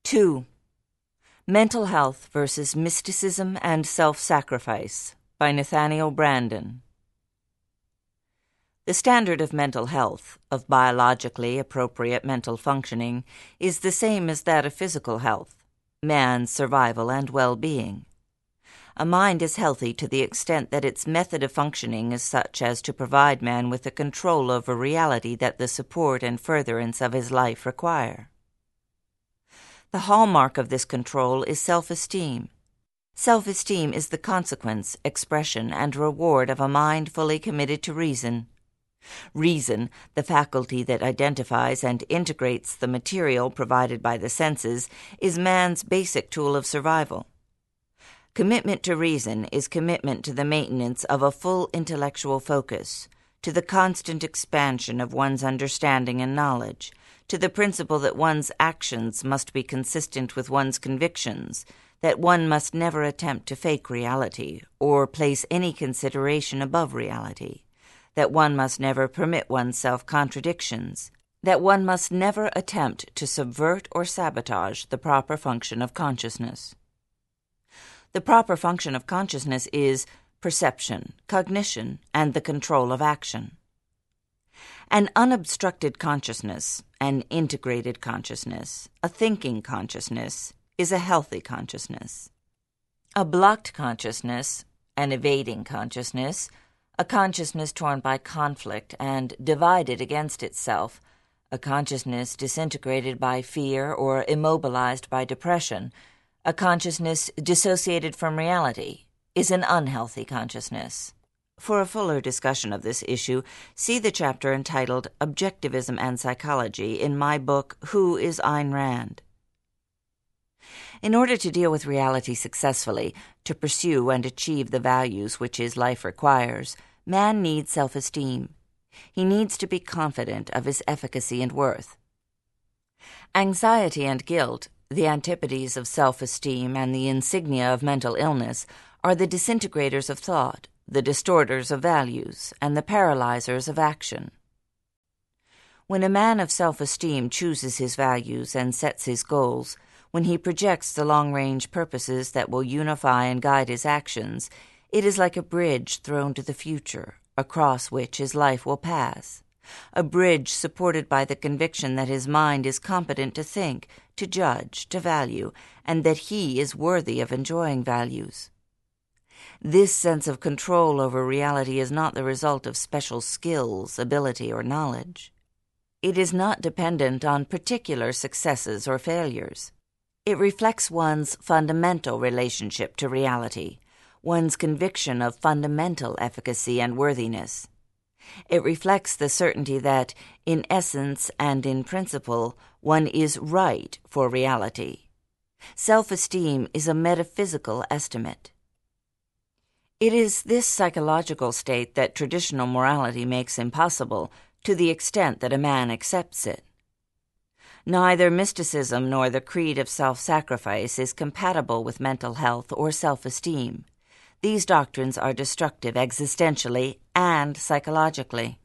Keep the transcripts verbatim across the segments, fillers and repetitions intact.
two. Mental Health versus Mysticism and Self-Sacrifice by Nathaniel Branden. The standard of mental health, of biologically appropriate mental functioning, is the same as that of physical health, man's survival and well-being. A mind is healthy to the extent that its method of functioning is such as to provide man with the control over reality that the support and furtherance of his life require. The hallmark of this control is self-esteem. Self-esteem is the consequence, expression, and reward of a mind fully committed to reason. Reason, the faculty that identifies and integrates the material provided by the senses, is man's basic tool of survival. Commitment to reason is commitment to the maintenance of a full intellectual focus, to the constant expansion of one's understanding and knowledge, to the principle that one's actions must be consistent with one's convictions, that one must never attempt to fake reality or place any consideration above reality, that one must never permit oneself contradictions, that one must never attempt to subvert or sabotage the proper function of consciousness. The proper function of consciousness is perception, cognition, and the control of action. An unobstructed consciousness, an integrated consciousness, a thinking consciousness, is a healthy consciousness. A blocked consciousness, an evading consciousness, a consciousness torn by conflict and divided against itself, a consciousness disintegrated by fear or immobilized by depression, a consciousness dissociated from reality, is an unhealthy consciousness. For a fuller discussion of this issue, see the chapter entitled Objectivism and Psychology in my book, Who is Ayn Rand? In order to deal with reality successfully, to pursue and achieve the values which his life requires, man needs self-esteem. He needs to be confident of his efficacy and worth. Anxiety and guilt, the antipodes of self-esteem and the insignia of mental illness, are the disintegrators of thought, the distorters of values, and the paralyzers of action. When a man of self-esteem chooses his values and sets his goals, when he projects the long-range purposes that will unify and guide his actions, it is like a bridge thrown to the future, across which his life will pass, a bridge supported by the conviction that his mind is competent to think, to judge, to value, and that he is worthy of enjoying values. This sense of control over reality is not the result of special skills, ability, or knowledge. It is not dependent on particular successes or failures. It reflects one's fundamental relationship to reality, one's conviction of fundamental efficacy and worthiness. It reflects the certainty that, in essence and in principle, one is right for reality. Self-esteem is a metaphysical estimate. It is this psychological state that traditional morality makes impossible, to the extent that a man accepts it. Neither mysticism nor the creed of self-sacrifice is compatible with mental health or self-esteem. These doctrines are destructive existentially and psychologically.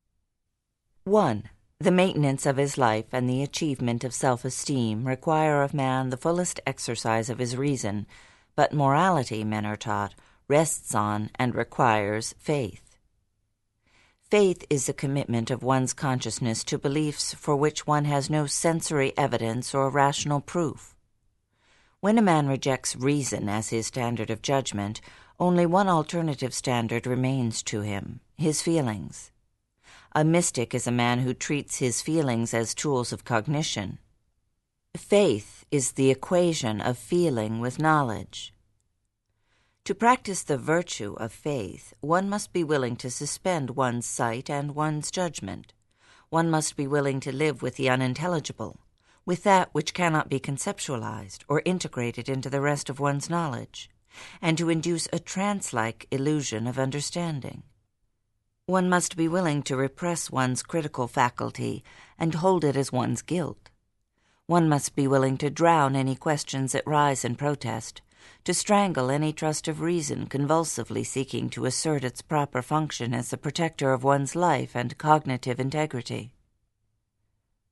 one. The maintenance of his life and the achievement of self-esteem require of man the fullest exercise of his reason, but morality, men are taught, rests on and requires faith. Faith is a commitment of one's consciousness to beliefs for which one has no sensory evidence or rational proof. When a man rejects reason as his standard of judgment, only one alternative standard remains to him, his feelings. A mystic is a man who treats his feelings as tools of cognition. Faith is the equation of feeling with knowledge. To practice the virtue of faith, one must be willing to suspend one's sight and one's judgment. One must be willing to live with the unintelligible, with that which cannot be conceptualized or integrated into the rest of one's knowledge, and to induce a trance-like illusion of understanding. One must be willing to repress one's critical faculty and hold it as one's guilt. One must be willing to drown any questions that rise in protest, to strangle any trust of reason convulsively seeking to assert its proper function as the protector of one's life and cognitive integrity.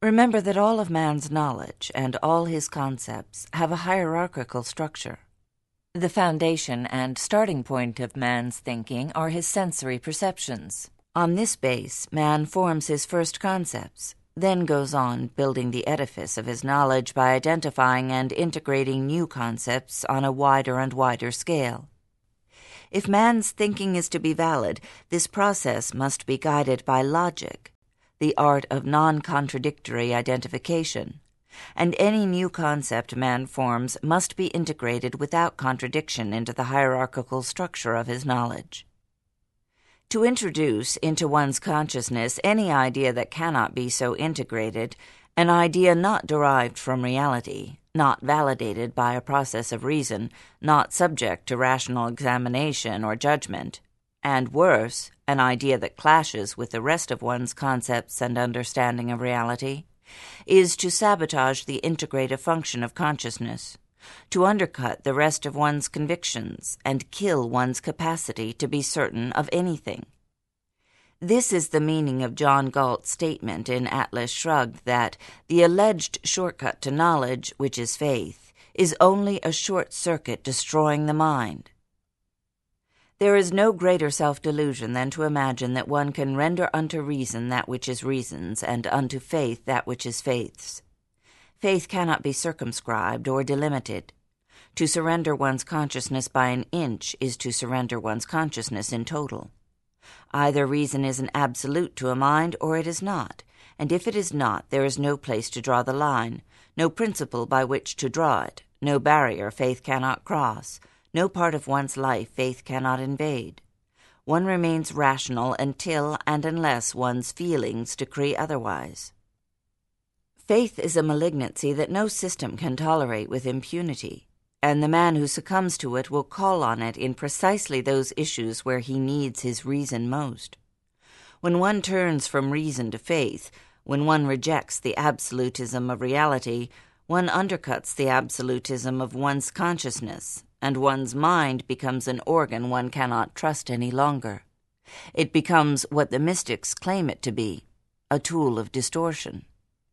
Remember that all of man's knowledge and all his concepts have a hierarchical structure. The foundation and starting point of man's thinking are his sensory perceptions. On this base, man forms his first concepts, then goes on building the edifice of his knowledge by identifying and integrating new concepts on a wider and wider scale. If man's thinking is to be valid, this process must be guided by logic, the art of non-contradictory identification, and any new concept man forms must be integrated without contradiction into the hierarchical structure of his knowledge. To introduce into one's consciousness any idea that cannot be so integrated, an idea not derived from reality, not validated by a process of reason, not subject to rational examination or judgment, and worse, an idea that clashes with the rest of one's concepts and understanding of reality, is to sabotage the integrative function of consciousness, to undercut the rest of one's convictions and kill one's capacity to be certain of anything. This is the meaning of John Galt's statement in Atlas Shrugged that the alleged shortcut to knowledge, which is faith, is only a short circuit destroying the mind. There is no greater self-delusion than to imagine that one can render unto reason that which is reason's, and unto faith that which is faith's. Faith cannot be circumscribed or delimited. To surrender one's consciousness by an inch is to surrender one's consciousness in total. Either reason is an absolute to a mind or it is not, and if it is not, there is no place to draw the line, no principle by which to draw it, no barrier faith cannot cross, no part of one's life faith cannot invade. One remains rational until and unless one's feelings decree otherwise. Faith is a malignancy that no system can tolerate with impunity, and the man who succumbs to it will call on it in precisely those issues where he needs his reason most. When one turns from reason to faith, when one rejects the absolutism of reality, one undercuts the absolutism of one's consciousness, and one's mind becomes an organ one cannot trust any longer. It becomes what the mystics claim it to be, a tool of distortion.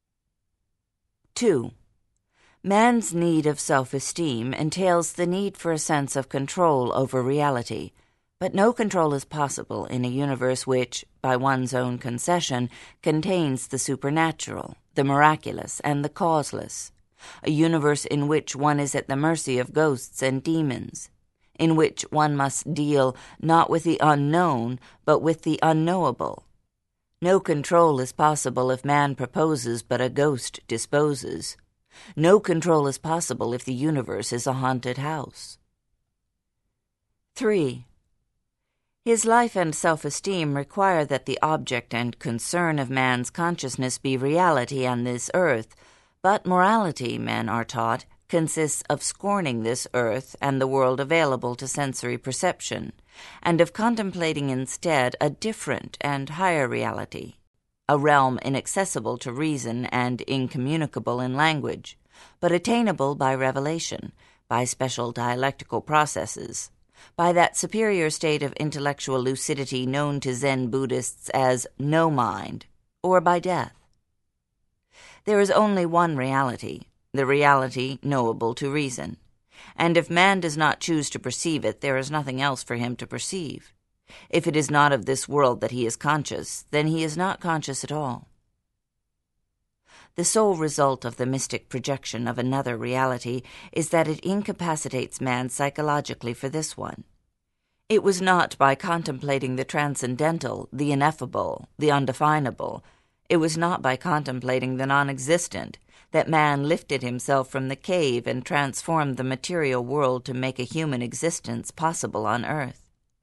Two. Man's need of self-esteem entails the need for a sense of control over reality, but no control is possible in a universe which, by one's own concession, contains the supernatural, the miraculous, and the causeless, a universe in which one is at the mercy of ghosts and demons, in which one must deal not with the unknown, but with the unknowable. No control is possible if man proposes but a ghost disposes. No control is possible if the universe is a haunted house. Three. His life and self-esteem require that the object and concern of man's consciousness be reality on this earth, but morality, men are taught, consists of scorning this earth and the world available to sensory perception, and of contemplating instead a different and higher reality, a realm inaccessible to reason and incommunicable in language, but attainable by revelation, by special dialectical processes, by that superior state of intellectual lucidity known to Zen Buddhists as no mind, or by death. There is only one reality, the reality knowable to reason, and if man does not choose to perceive it, there is nothing else for him to perceive. If it is not of this world that he is conscious, then he is not conscious at all. The sole result of the mystic projection of another reality is that it incapacitates man psychologically for this one. It was not by contemplating the transcendental, the ineffable, the undefinable, it was not by contemplating the non-existent, that man lifted himself from the cave and transformed the material world to make a human existence possible on earth.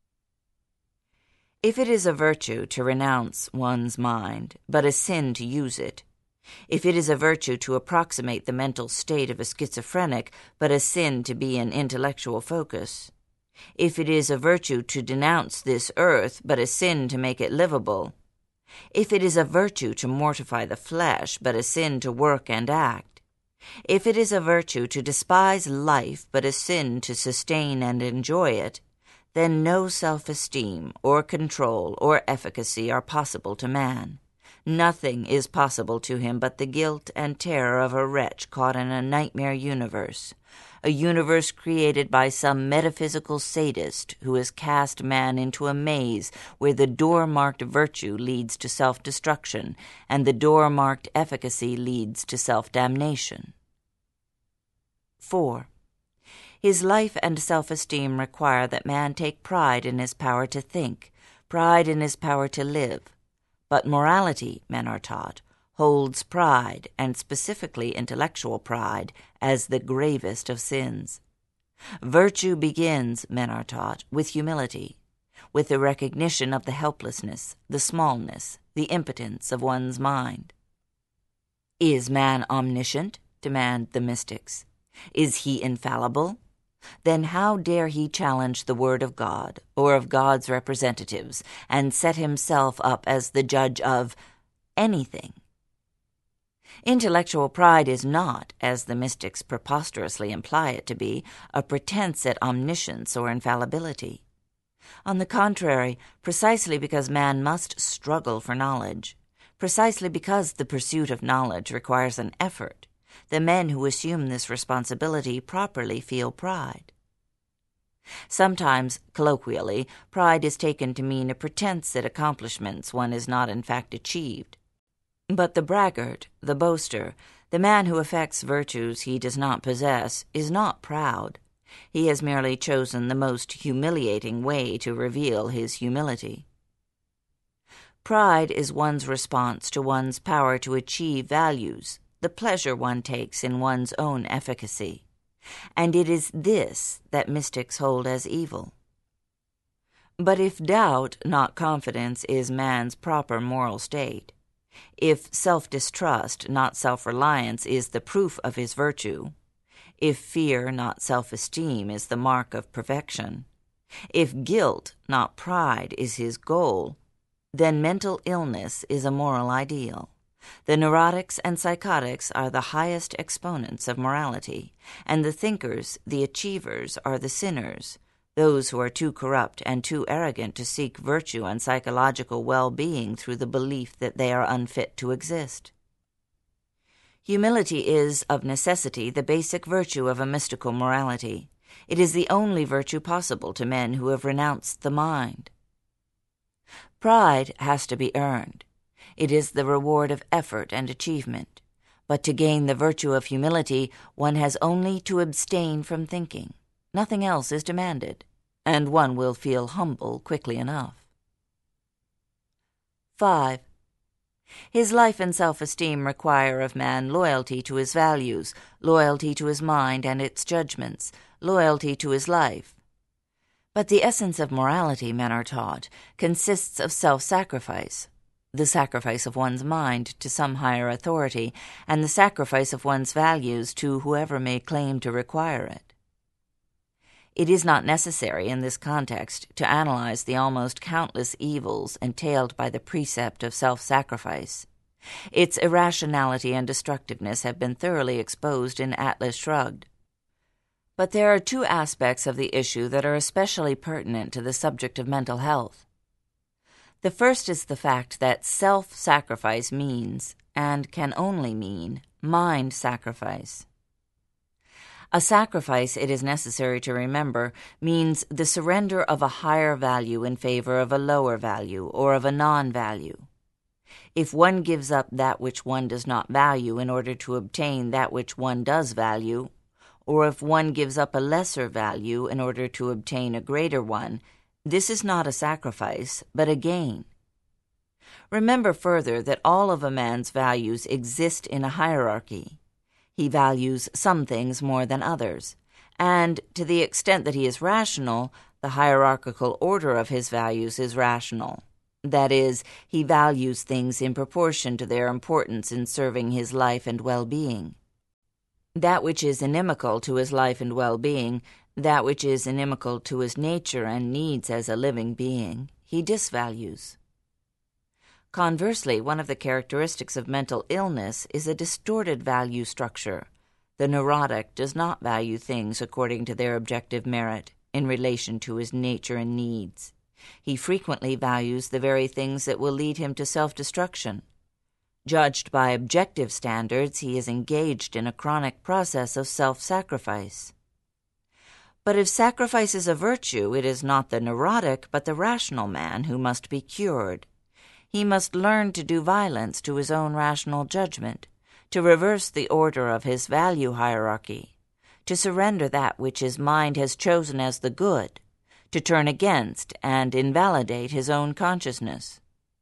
If it is a virtue to renounce one's mind, but a sin to use it, if it is a virtue to approximate the mental state of a schizophrenic, but a sin to be an intellectual focus, if it is a virtue to denounce this earth, but a sin to make it livable, if it is a virtue to mortify the flesh, but a sin to work and act, if it is a virtue to despise life, but a sin to sustain and enjoy it, then no self-esteem or control or efficacy are possible to man. Nothing is possible to him but the guilt and terror of a wretch caught in a nightmare universe, a universe created by some metaphysical sadist who has cast man into a maze where the door-marked virtue leads to self-destruction and the door-marked efficacy leads to self-damnation. four. His life and self-esteem require that man take pride in his power to think, pride in his power to live. But morality, men are taught, holds pride, and specifically intellectual pride, as the gravest of sins. Virtue begins, men are taught, with humility, with the recognition of the helplessness, the smallness, the impotence of one's mind. Is man omniscient? Demand the mystics. Is he infallible? Then how dare he challenge the word of God, or of God's representatives, and set himself up as the judge of anything? Intellectual pride is not, as the mystics preposterously imply it to be, a pretense at omniscience or infallibility. On the contrary, precisely because man must struggle for knowledge, precisely because the pursuit of knowledge requires an effort, the men who assume this responsibility properly feel pride. Sometimes, colloquially, pride is taken to mean a pretense at accomplishments one has not in fact achieved. But the braggart, the boaster, the man who affects virtues he does not possess, is not proud. He has merely chosen the most humiliating way to reveal his humility. Pride is one's response to one's power to achieve values, the pleasure one takes in one's own efficacy, and it is this that mystics hold as evil. But if doubt, not confidence, is man's proper moral state, if self-distrust, not self-reliance, is the proof of his virtue, if fear, not self-esteem, is the mark of perfection, if guilt, not pride, is his goal, then mental illness is a moral ideal. The neurotics and psychotics are the highest exponents of morality, and the thinkers, the achievers, are the sinners, those who are too corrupt and too arrogant to seek virtue and psychological well-being through the belief that they are unfit to exist. Humility is, of necessity, the basic virtue of a mystical morality. It is the only virtue possible to men who have renounced the mind. Pride has to be earned. It is the reward of effort and achievement. But to gain the virtue of humility, one has only to abstain from thinking. Nothing else is demanded, and one will feel humble quickly enough. five. His life and self-esteem require of man loyalty to his values, loyalty to his mind and its judgments, loyalty to his life. But the essence of morality, men are taught, consists of self-sacrifice, the sacrifice of one's mind to some higher authority, and the sacrifice of one's values to whoever may claim to require it. It is not necessary in this context to analyze the almost countless evils entailed by the precept of self-sacrifice. Its irrationality and destructiveness have been thoroughly exposed in Atlas Shrugged. But there are two aspects of the issue that are especially pertinent to the subject of mental health. The first is the fact that self-sacrifice means, and can only mean, mind sacrifice. A sacrifice, it is necessary to remember, means the surrender of a higher value in favor of a lower value or of a non-value. If one gives up that which one does not value in order to obtain that which one does value, or if one gives up a lesser value in order to obtain a greater one, this is not a sacrifice, but a gain. Remember further that all of a man's values exist in a hierarchy. He values some things more than others, and to the extent that he is rational, the hierarchical order of his values is rational. That is, he values things in proportion to their importance in serving his life and well-being. That which is inimical to his life and well-being, that which is inimical to his nature and needs as a living being, he disvalues. Conversely, one of the characteristics of mental illness is a distorted value structure. The neurotic does not value things according to their objective merit in relation to his nature and needs. He frequently values the very things that will lead him to self-destruction. Judged by objective standards, he is engaged in a chronic process of self-sacrifice. But if sacrifice is a virtue, it is not the neurotic but the rational man who must be cured. He must learn to do violence to his own rational judgment, to reverse the order of his value hierarchy, to surrender that which his mind has chosen as the good, to turn against and invalidate his own consciousness.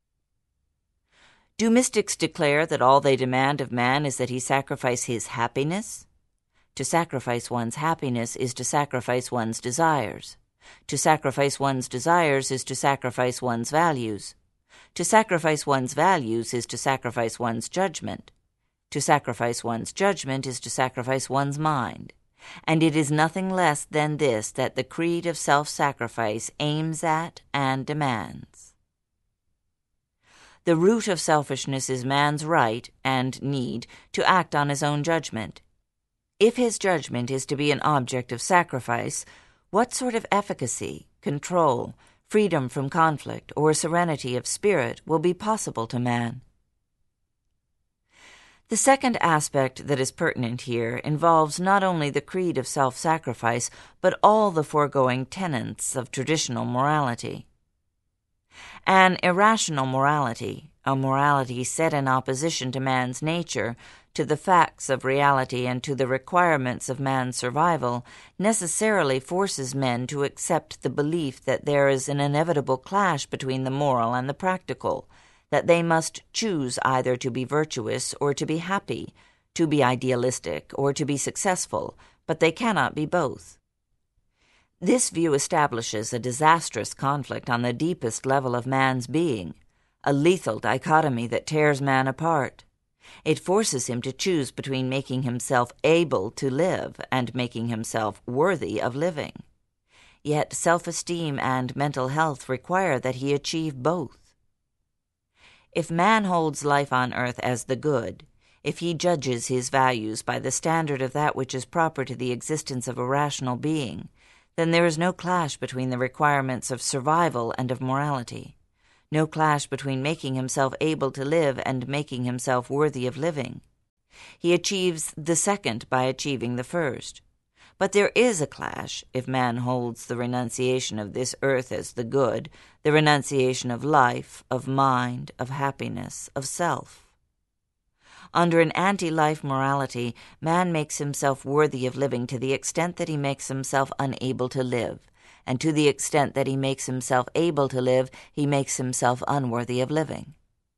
Do mystics declare that all they demand of man is that he sacrifice his happiness? To sacrifice one's happiness is to sacrifice one's desires. To sacrifice one's desires is to sacrifice one's values. To sacrifice one's values is to sacrifice one's judgment. To sacrifice one's judgment is to sacrifice one's mind. And it is nothing less than this that the creed of self-sacrifice aims at and demands. The root of selfishness is man's right and need to act on his own judgment. If his judgment is to be an object of sacrifice, what sort of efficacy, control, freedom from conflict, or serenity of spirit will be possible to man? The second aspect that is pertinent here involves not only the creed of self-sacrifice, but all the foregoing tenets of traditional morality. An irrational morality, a morality set in opposition to man's nature, to the facts of reality and to the requirements of man's survival, necessarily forces men to accept the belief that there is an inevitable clash between the moral and the practical, that they must choose either to be virtuous or to be happy, to be idealistic or to be successful, but they cannot be both. This view establishes a disastrous conflict on the deepest level of man's being, a lethal dichotomy that tears man apart. It forces him to choose between making himself able to live and making himself worthy of living. Yet self-esteem and mental health require that he achieve both. If man holds life on earth as the good, if he judges his values by the standard of that which is proper to the existence of a rational being, then there is no clash between the requirements of survival and of morality, no clash between making himself able to live and making himself worthy of living. He achieves the second by achieving the first. But there is a clash if man holds the renunciation of this earth as the good, the renunciation of life, of mind, of happiness, of self. Under an anti-life morality, man makes himself worthy of living to the extent that he makes himself unable to live, and to the extent that he makes himself able to live, he makes himself unworthy of living.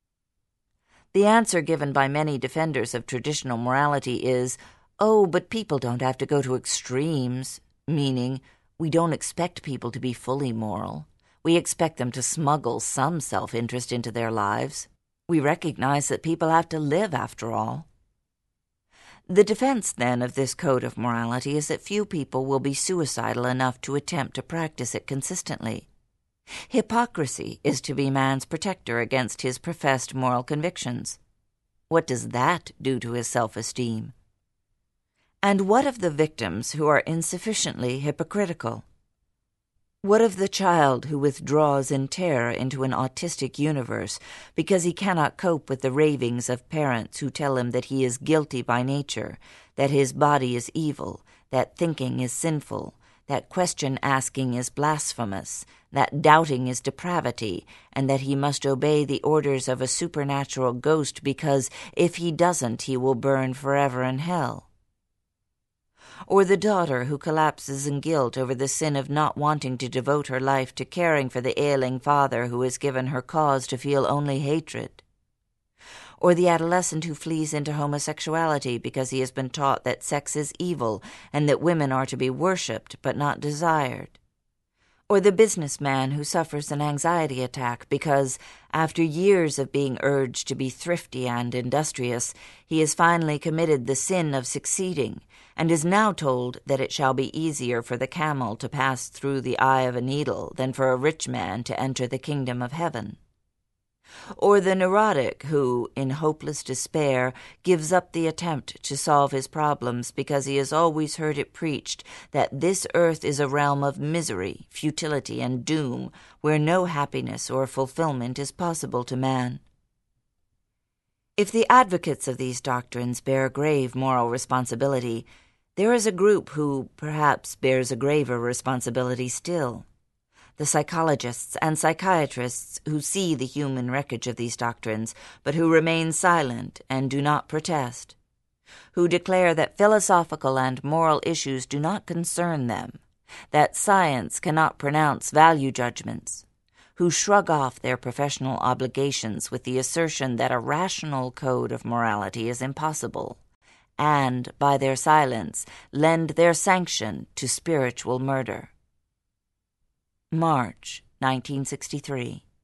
The answer given by many defenders of traditional morality is, "Oh, but people don't have to go to extremes," meaning, we don't expect people to be fully moral. We expect them to smuggle some self-interest into their lives. We recognize that people have to live after all. The defense, then, of this code of morality is that few people will be suicidal enough to attempt to practice it consistently. Hypocrisy is to be man's protector against his professed moral convictions. What does that do to his self-esteem? And what of the victims who are insufficiently hypocritical? What of the child who withdraws in terror into an autistic universe because he cannot cope with the ravings of parents who tell him that he is guilty by nature, that his body is evil, that thinking is sinful, that question-asking is blasphemous, that doubting is depravity, and that he must obey the orders of a supernatural ghost because if he doesn't he will burn forever in hell? Or the daughter who collapses in guilt over the sin of not wanting to devote her life to caring for the ailing father who has given her cause to feel only hatred. Or the adolescent who flees into homosexuality because he has been taught that sex is evil and that women are to be worshipped but not desired. Or the businessman who suffers an anxiety attack because, after years of being urged to be thrifty and industrious, he has finally committed the sin of succeeding, and is now told that it shall be easier for the camel to pass through the eye of a needle than for a rich man to enter the kingdom of heaven. Or the neurotic who, in hopeless despair, gives up the attempt to solve his problems because he has always heard it preached that this earth is a realm of misery, futility, and doom, where no happiness or fulfillment is possible to man. If the advocates of these doctrines bear grave moral responsibility, there is a group who, perhaps, bears a graver responsibility still. The psychologists and psychiatrists who see the human wreckage of these doctrines, but who remain silent and do not protest, who declare that philosophical and moral issues do not concern them, that science cannot pronounce value judgments, who shrug off their professional obligations with the assertion that a rational code of morality is impossible, and, by their silence, lend their sanction to spiritual murder. March nineteen sixty-three.